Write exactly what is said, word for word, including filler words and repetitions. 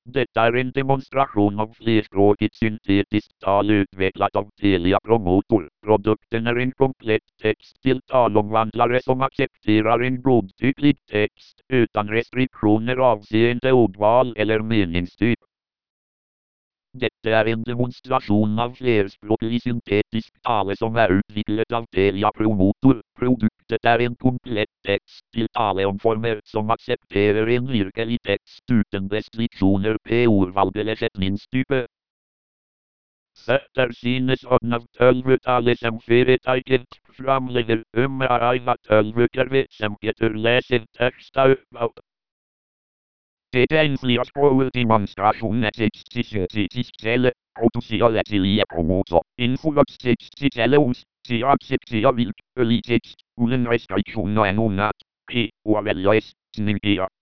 Detta är en demonstration av flerspråkigt syntetiskt tal utvecklat av Telia Promotor. Produkten är en komplett text till talomvandlare som accepterar en godtycklig text utan restriktioner avseende ordval eller meningstyp. Detta är en demonstration av flerspråkig syntetisk tale som är utvecklat av Telia Promotor. Produkten är en komplett text till taleomformer som accepterar en virkelig text utan restriktioner på ordval eller sättningstyper. Sätter synes av tölvutalet som företaget framlägger umrarna tölvukare som getur läser texta uppåt. Det är en flerspråkig demonstration av text till syntetisk tale, producerad till Promotor. Infolags-text till teleos, till acceptera vilklig text, utan restriktioner än annat. P. O. L. S. Sninkera.